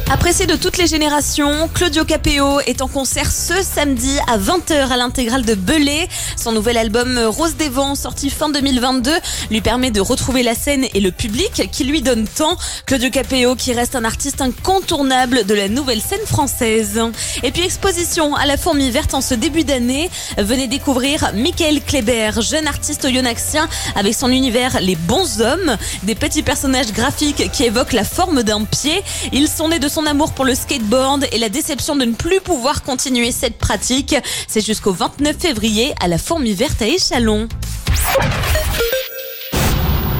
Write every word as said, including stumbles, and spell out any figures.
Apprécié de toutes les générations, Claudio Capéo est en concert ce samedi à vingt heures à l'Intégrale de Belley. Son nouvel album Rose des Vents, sorti fin deux mille vingt-deux, lui permet de retrouver la scène et le public qui lui donne tant. Claudio Capéo qui reste un artiste incontournable de la nouvelle scène française. Et puis exposition à la Fourmi Verte en ce début d'année. Venez découvrir Michael Kléber, jeune artiste oyonnaxien avec son univers Les Bons Hommes, des petits personnages graphiques qui évoquent la forme d'un pied. Ils sont nés de son amour pour le skateboard et la déception de ne plus pouvoir continuer cette pratique. C'est jusqu'au vingt-neuf février à la Fourmi Verte à Échallens.